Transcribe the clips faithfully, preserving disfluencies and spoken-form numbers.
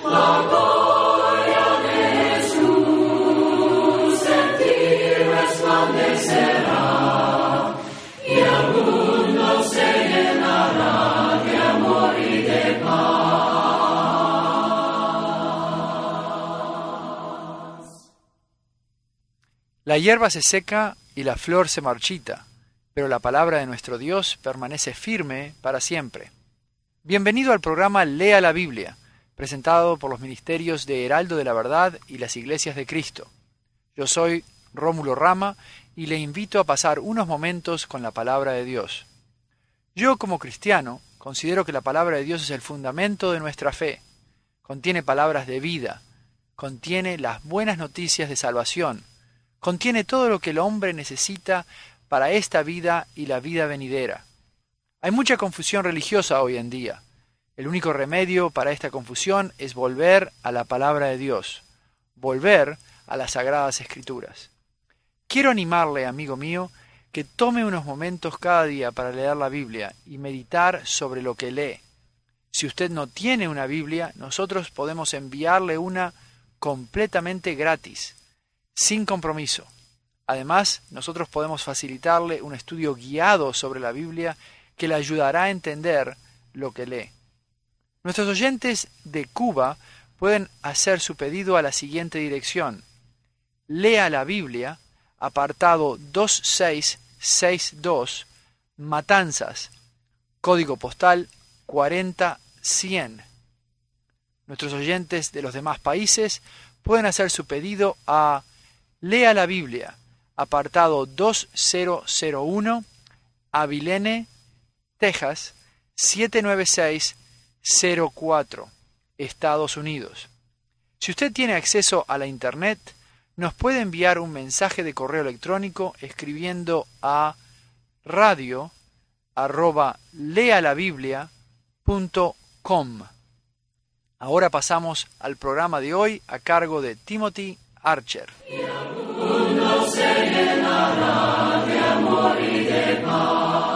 La gloria de Jesús en ti resplandecerá, y el mundo se llenará de amor y de paz. La hierba se seca y la flor se marchita, pero la palabra de nuestro Dios permanece firme para siempre. Bienvenido al programa Lea la Biblia, presentado por los ministerios de Heraldo de la Verdad y las Iglesias de Cristo. Yo soy Rómulo Rama y le invito a pasar unos momentos con la palabra de Dios. Yo, como cristiano, considero que la palabra de Dios es el fundamento de nuestra fe. Contiene palabras de vida, contiene las buenas noticias de salvación, contiene todo lo que el hombre necesita para esta vida y la vida venidera. Hay mucha confusión religiosa hoy en día. El único remedio para esta confusión es volver a la palabra de Dios, volver a las Sagradas Escrituras. Quiero animarle, amigo mío, que tome unos momentos cada día para leer la Biblia y meditar sobre lo que lee. Si usted no tiene una Biblia, nosotros podemos enviarle una completamente gratis, sin compromiso. Además, nosotros podemos facilitarle un estudio guiado sobre la Biblia que le ayudará a entender lo que lee. Nuestros oyentes de Cuba pueden hacer su pedido a la siguiente dirección: Lea la Biblia, apartado dos seis seis dos, Matanzas, código postal cuarenta cien. Nuestros oyentes de los demás países pueden hacer su pedido a Lea la Biblia, apartado dos cero cero uno, Abilene, Texas, siete nueve seis cero cuatro, Estados Unidos. Si usted tiene acceso a la Internet, nos puede enviar un mensaje de correo electrónico escribiendo a radio arroba lealabiblia punto com. Ahora pasamos al programa de hoy a cargo de Timothy Archer. Y el mundo se llenará de amor y de paz.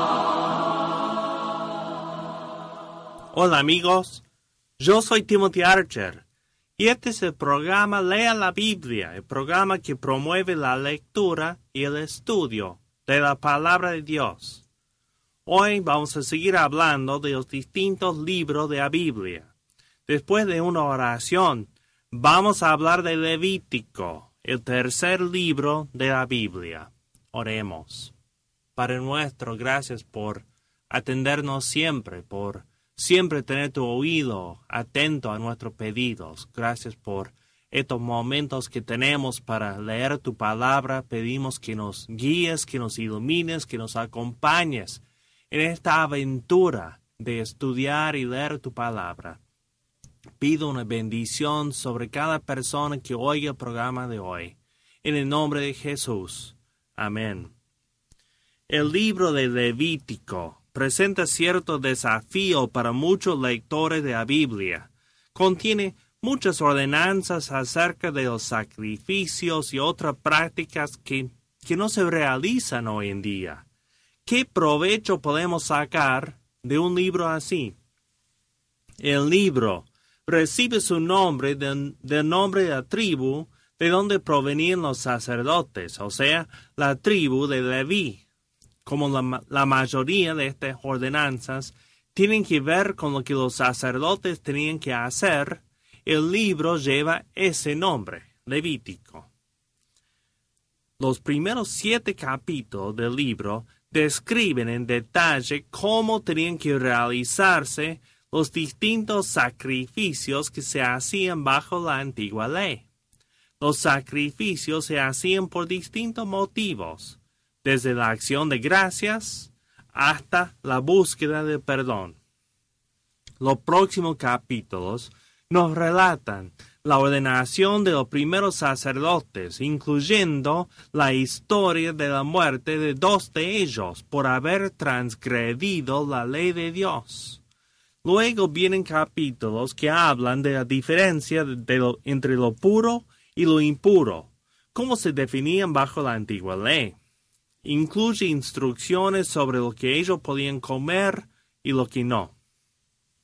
Hola amigos, yo soy Timothy Archer y este es el programa Lea la Biblia, el programa que promueve la lectura y el estudio de la palabra de Dios. Hoy vamos a seguir hablando de los distintos libros de la Biblia. Después de una oración, vamos a hablar de Levítico, el tercer libro de la Biblia. Oremos. Padre nuestro, gracias por atendernos siempre, por siempre tener tu oído atento a nuestros pedidos. Gracias por estos momentos que tenemos para leer tu palabra. Pedimos que nos guíes, que nos ilumines, que nos acompañes en esta aventura de estudiar y leer tu palabra. Pido una bendición sobre cada persona que oiga el programa de hoy. En el nombre de Jesús. Amén. El libro de Levítico presenta cierto desafío para muchos lectores de la Biblia. Contiene muchas ordenanzas acerca de los sacrificios y otras prácticas que, que no se realizan hoy en día. ¿Qué provecho podemos sacar de un libro así? El libro recibe su nombre del, del nombre de la tribu de donde provenían los sacerdotes, o sea, la tribu de Leví. Como la, la mayoría de estas ordenanzas tienen que ver con lo que los sacerdotes tenían que hacer, el libro lleva ese nombre, Levítico. Los primeros siete capítulos del libro describen en detalle cómo tenían que realizarse los distintos sacrificios que se hacían bajo la antigua ley. Los sacrificios se hacían por distintos motivos, desde la acción de gracias hasta la búsqueda de perdón. Los próximos capítulos nos relatan la ordenación de los primeros sacerdotes, incluyendo la historia de la muerte de dos de ellos por haber transgredido la ley de Dios. Luego vienen capítulos que hablan de la diferencia de lo, entre lo puro y lo impuro, cómo se definían bajo la antigua ley. Incluye instrucciones sobre lo que ellos podían comer y lo que no.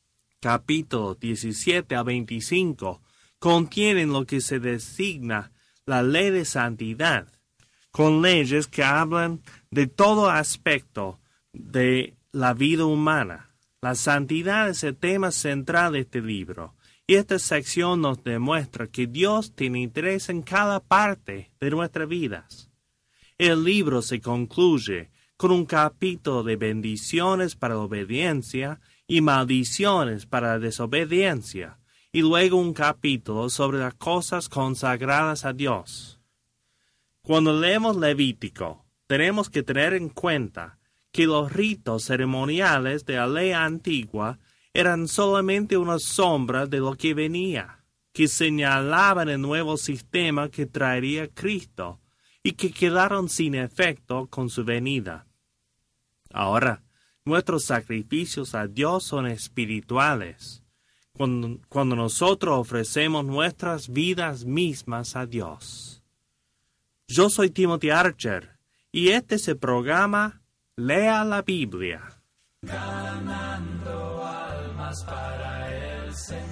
capítulos diecisiete a veinticinco, contienen lo que se designa la ley de santidad, con leyes que hablan de todo aspecto de la vida humana. La santidad es el tema central de este libro, y esta sección nos demuestra que Dios tiene interés en cada parte de nuestras vidas. El libro se concluye con un capítulo de bendiciones para la obediencia y maldiciones para la desobediencia, y luego un capítulo sobre las cosas consagradas a Dios. Cuando leemos Levítico, tenemos que tener en cuenta que los ritos ceremoniales de la ley antigua eran solamente una sombra de lo que venía, que señalaban el nuevo sistema que traería Cristo y que quedaron sin efecto con su venida. Ahora, nuestros sacrificios a Dios son espirituales, cuando, cuando nosotros ofrecemos nuestras vidas mismas a Dios. Yo soy Timothy Archer, y este es el programa Lea la Biblia. Ganando almas para el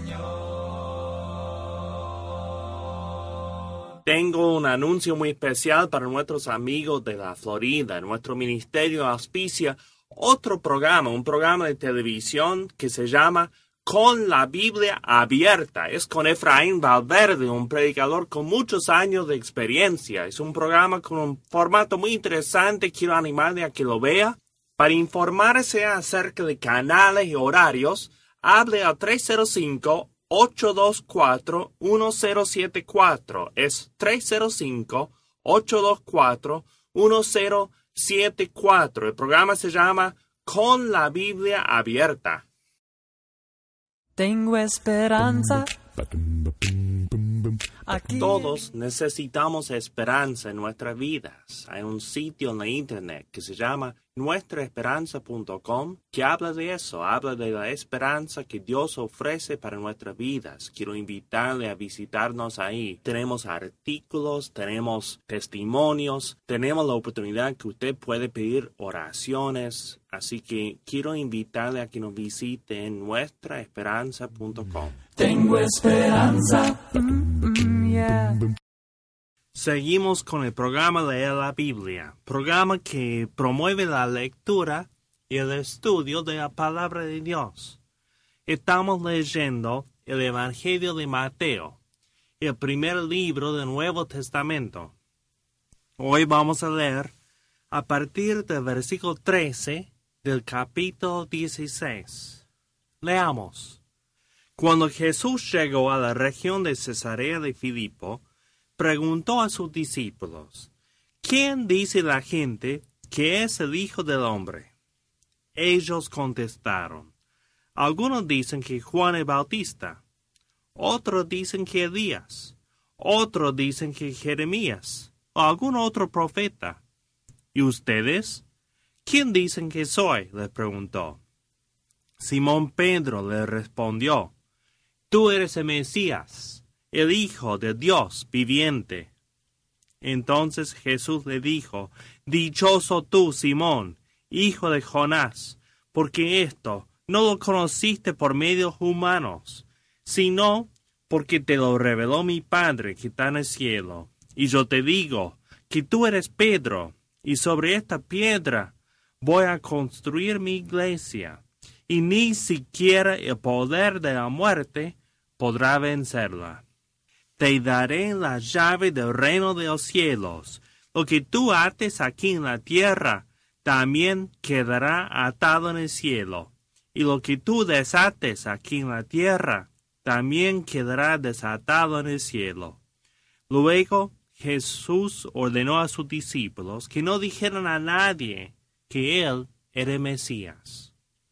Señor. Tengo un anuncio muy especial para nuestros amigos de la Florida. Nuestro ministerio auspicia otro programa, un programa de televisión que se llama Con la Biblia Abierta. Es con Efraín Valverde, un predicador con muchos años de experiencia. Es un programa con un formato muy interesante. Quiero animarle a que lo vea. Para informarse acerca de canales y horarios, hable al tres cero cinco, ocho dos cuatro, uno cero siete cuatro. Es tres cero cinco, ocho dos cuatro, uno cero siete cuatro. El programa se llama Con la Biblia Abierta. Tengo esperanza. Aquí. Todos necesitamos esperanza en nuestras vidas. Hay un sitio en la internet que se llama nuestra esperanza punto com que habla de eso, habla de la esperanza que Dios ofrece para nuestras vidas. Quiero invitarle a visitarnos ahí. Tenemos artículos, tenemos testimonios, tenemos la oportunidad que usted puede pedir oraciones. Así que quiero invitarle a que nos visite en nuestra esperanza punto com. Tengo esperanza. Mm, mm, yeah. Seguimos con el programa Lea la Biblia, programa que promueve la lectura y el estudio de la palabra de Dios. Estamos leyendo el Evangelio de Mateo, el primer libro del Nuevo Testamento. Hoy vamos a leer a partir del versículo trece del capítulo dieciséis. Leamos. Cuando Jesús llegó a la región de Cesarea de Filipo, preguntó a sus discípulos, ¿quién dice la gente que es el Hijo del Hombre? Ellos contestaron, algunos dicen que Juan el Bautista, otros dicen que Elías, otros dicen que Jeremías, o algún otro profeta. ¿Y ustedes? ¿Quién dicen que soy? Les preguntó. Simón Pedro le respondió, tú eres el Mesías, el Hijo de Dios viviente. Entonces Jesús le dijo, dichoso tú, Simón, hijo de Jonás, porque esto no lo conociste por medios humanos, sino porque te lo reveló mi Padre que está en el cielo. Y yo te digo que tú eres Pedro, y sobre esta piedra voy a construir mi iglesia, y ni siquiera el poder de la muerte podrá vencerla. Te daré la llave del reino de los cielos. Lo que tú ates aquí en la tierra, también quedará atado en el cielo. Y lo que tú desates aquí en la tierra, también quedará desatado en el cielo. Luego Jesús ordenó a sus discípulos que no dijeran a nadie que él era el Mesías.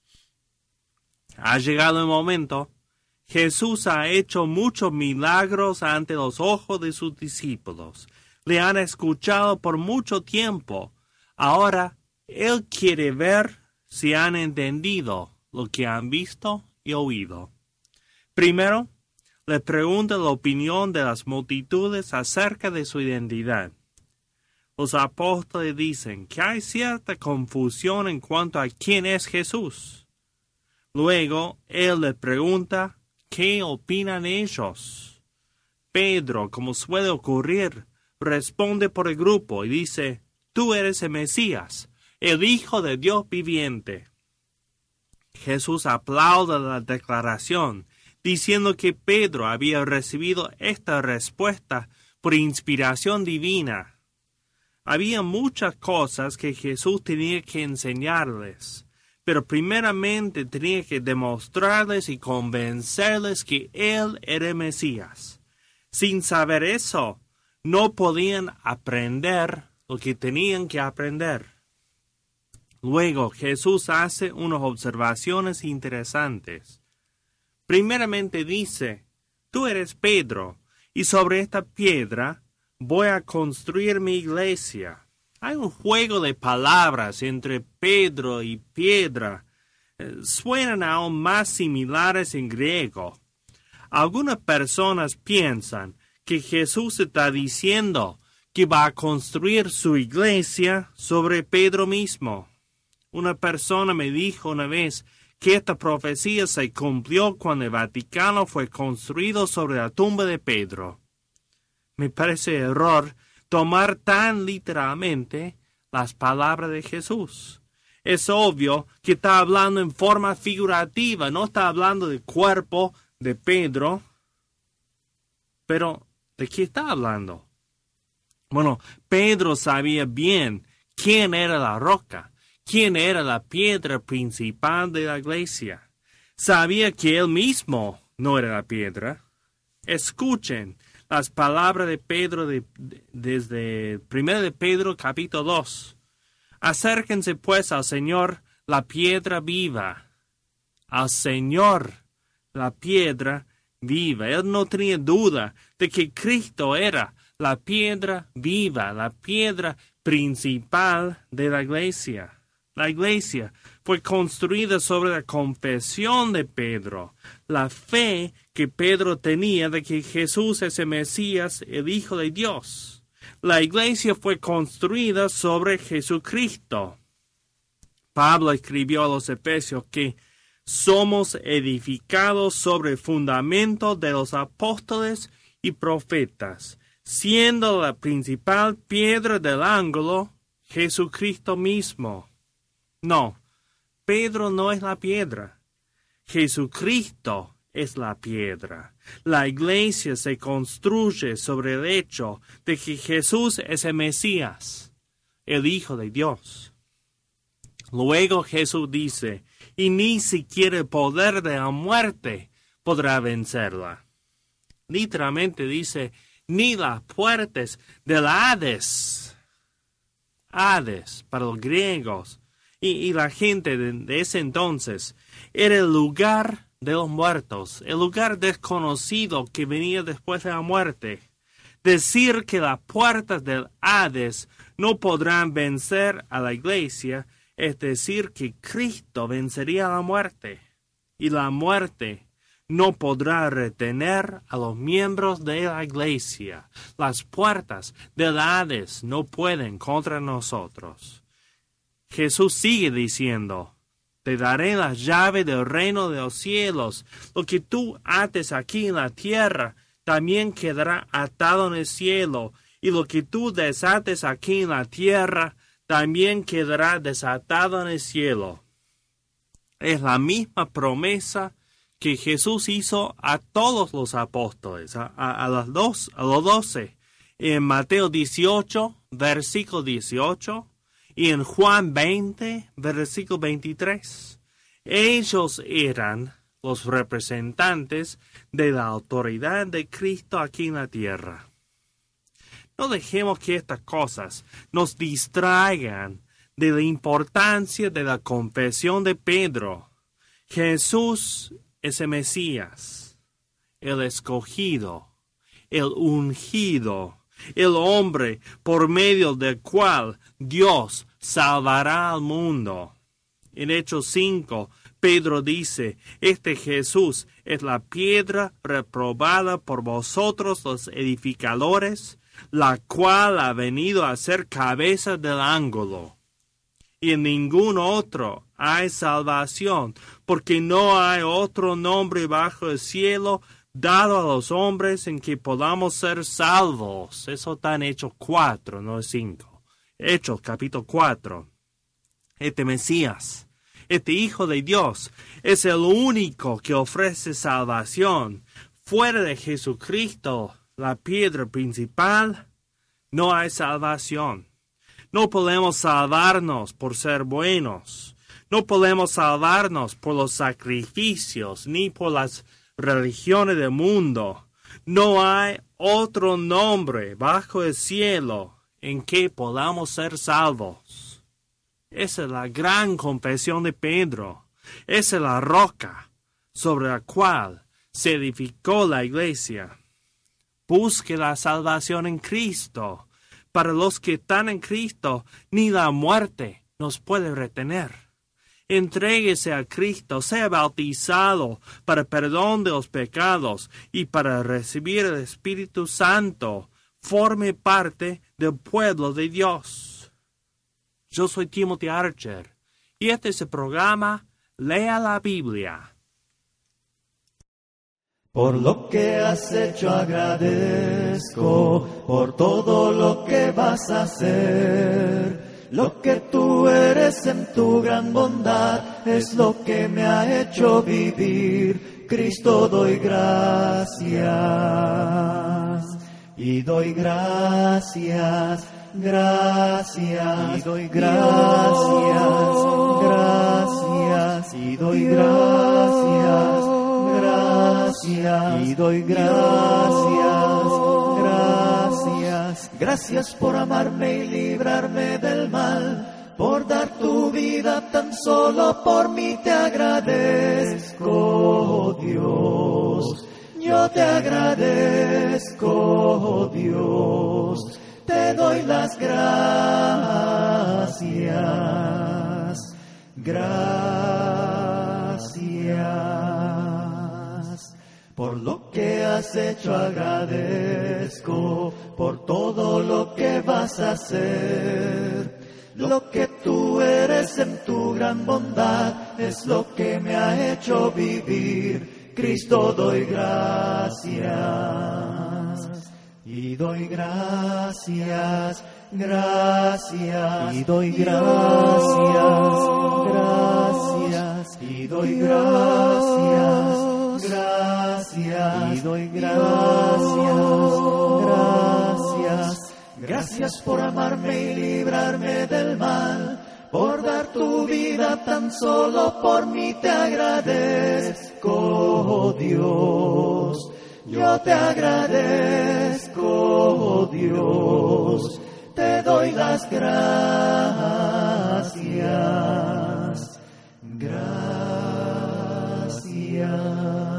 Ha llegado el momento. Jesús ha hecho muchos milagros ante los ojos de sus discípulos. Le han escuchado por mucho tiempo. Ahora, Él quiere ver si han entendido lo que han visto y oído. Primero, le pregunta la opinión de las multitudes acerca de su identidad. Los apóstoles dicen que hay cierta confusión en cuanto a quién es Jesús. Luego, él le pregunta, ¿qué opinan ellos? Pedro, como suele ocurrir, responde por el grupo y dice, tú eres el Mesías, el Hijo de Dios viviente. Jesús aplaude la declaración, diciendo que Pedro había recibido esta respuesta por inspiración divina. Había muchas cosas que Jesús tenía que enseñarles, pero primeramente tenía que demostrarles y convencerles que Él era el Mesías. Sin saber eso, no podían aprender lo que tenían que aprender. Luego Jesús hace unas observaciones interesantes. Primeramente dice, tú eres Pedro, y sobre esta piedra voy a construir mi iglesia. Hay un juego de palabras entre Pedro y piedra. Eh, suenan aún más similares en griego. Algunas personas piensan que Jesús está diciendo que va a construir su iglesia sobre Pedro mismo. Una persona me dijo una vez que esta profecía se cumplió cuando el Vaticano fue construido sobre la tumba de Pedro. Me parece error tomar tan literalmente las palabras de Jesús. Es obvio que está hablando en forma figurativa, no está hablando del cuerpo de Pedro. Pero, ¿de qué está hablando? Bueno, Pedro sabía bien quién era la roca. ¿Quién era la piedra principal de la iglesia? Sabía que él mismo no era la piedra. Escuchen las palabras de Pedro de, de, desde primero de Pedro capítulo dos. Acérquense pues al Señor, la piedra viva. Al Señor, la piedra viva. Él no tenía duda de que Cristo era la piedra viva, la piedra principal de la iglesia. La iglesia fue construida sobre la confesión de Pedro, la fe que Pedro tenía de que Jesús es el Mesías, el Hijo de Dios. La iglesia fue construida sobre Jesucristo. Pablo escribió a los Efesios que somos edificados sobre el fundamento de los apóstoles y profetas, siendo la principal piedra del ángulo Jesucristo mismo. No, Pedro no es la piedra. Jesucristo es la piedra. La iglesia se construye sobre el hecho de que Jesús es el Mesías, el Hijo de Dios. Luego Jesús dice, y ni siquiera el poder de la muerte podrá vencerla. Literalmente dice, ni las puertas del Hades. Hades, para los griegos. Y, y la gente de, de ese entonces era el lugar de los muertos, el lugar desconocido que venía después de la muerte. Decir que las puertas del Hades no podrán vencer a la iglesia es decir que Cristo vencería a la muerte. Y la muerte no podrá retener a los miembros de la iglesia. Las puertas del Hades no pueden contra nosotros. Jesús sigue diciendo, te daré la llave del reino de los cielos. Lo que tú ates aquí en la tierra, también quedará atado en el cielo. Y lo que tú desates aquí en la tierra, también quedará desatado en el cielo. Es la misma promesa que Jesús hizo a todos los apóstoles, a, a, a, las dos, a los doce. En Mateo dieciocho, versículo dieciocho. Y en Juan veinte, versículo veintitrés, ellos eran los representantes de la autoridad de Cristo aquí en la tierra. No dejemos que estas cosas nos distraigan de la importancia de la confesión de Pedro. Jesús es el Mesías, el escogido, el ungido, el hombre por medio del cual Dios salvará al mundo. En Hechos cinco, Pedro dice, este Jesús es la piedra reprobada por vosotros los edificadores, la cual ha venido a ser cabeza del ángulo. Y en ningún otro hay salvación, porque no hay otro nombre bajo el cielo dado a los hombres en que podamos ser salvos. Eso está en Hechos cuatro, no cinco. Hechos capítulo cuatro. Este Mesías, este Hijo de Dios, es el único que ofrece salvación. Fuera de Jesucristo, la piedra principal, no hay salvación. No podemos salvarnos por ser buenos. No podemos salvarnos por los sacrificios ni por las religiones del mundo. No hay otro nombre bajo el cielo en que podamos ser salvos. Esa es la gran confesión de Pedro. Esa es la roca sobre la cual se edificó la iglesia. Busque la salvación en Cristo. Para los que están en Cristo, ni la muerte nos puede retener. Entréguese a Cristo, sea bautizado para perdón de los pecados y para recibir el Espíritu Santo. Forme parte del pueblo de Dios. Yo soy Timothy Archer y este es el programa Lea la Biblia. Por lo que has hecho agradezco, por todo lo que vas a hacer. Lo que tú eres en tu gran bondad es lo que me ha hecho vivir. Cristo, doy gracias. Y doy gracias, gracias. Y doy gracias, gracias. Y doy gracias. Gracias, y doy gracias, gracias, gracias por amarme y librarme del mal, por dar tu vida tan solo por mí te agradezco, oh Dios, yo te agradezco, oh Dios, te doy las gracias, gracias. Por lo que has hecho agradezco, por todo lo que vas a hacer. Lo que tú eres en tu gran bondad es lo que me ha hecho vivir. Cristo, doy gracias. Y doy gracias, gracias. Y doy gracias, gracias. Y doy gracias. Gracias, y doy gracias, gracias, gracias por amarme y librarme del mal, por dar tu vida tan solo por mí te agradezco, oh Dios, yo te agradezco, oh Dios, te doy las gracias, gracias.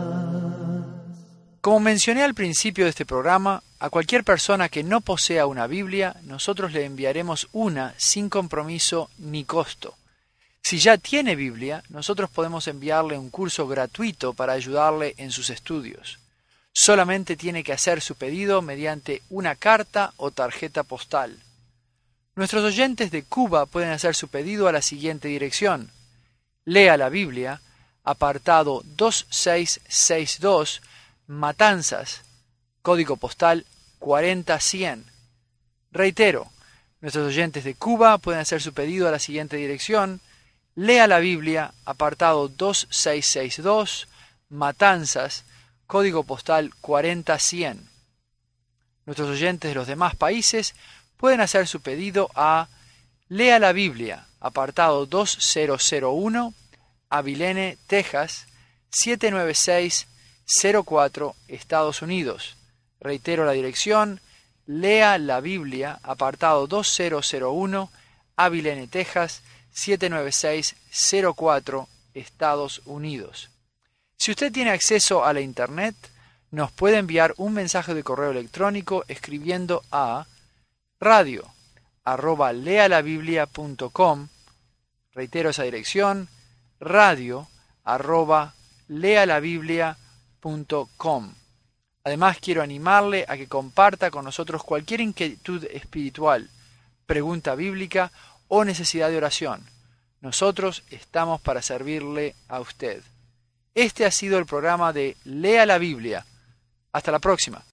Como mencioné al principio de este programa, a cualquier persona que no posea una Biblia, nosotros le enviaremos una sin compromiso ni costo. Si ya tiene Biblia, nosotros podemos enviarle un curso gratuito para ayudarle en sus estudios. Solamente tiene que hacer su pedido mediante una carta o tarjeta postal. Nuestros oyentes de Cuba pueden hacer su pedido a la siguiente dirección. Lea la Biblia, apartado dos seis seis dos, Matanzas, código postal cuarenta cien. Reitero, nuestros oyentes de Cuba pueden hacer su pedido a la siguiente dirección. Lea la Biblia, apartado dos seis seis dos, Matanzas, código postal cuarenta cien. Nuestros oyentes de los demás países pueden hacer su pedido a Lea la Biblia, apartado dos mil uno, Abilene, Texas, siete nueve seis cero cuatro, Estados Unidos. Reitero la dirección, Lea la Biblia, apartado dos mil uno, Abilene, Texas, siete nueve seis cero cuatro, Estados Unidos. Si usted tiene acceso a la Internet, nos puede enviar un mensaje de correo electrónico escribiendo a radio arroba lealabiblia punto com. Reitero esa dirección, radio arroba lealabiblia punto com. Además, quiero animarle a que comparta con nosotros cualquier inquietud espiritual, pregunta bíblica o necesidad de oración. Nosotros estamos para servirle a usted. Este ha sido el programa de Lea la Biblia. Hasta la próxima.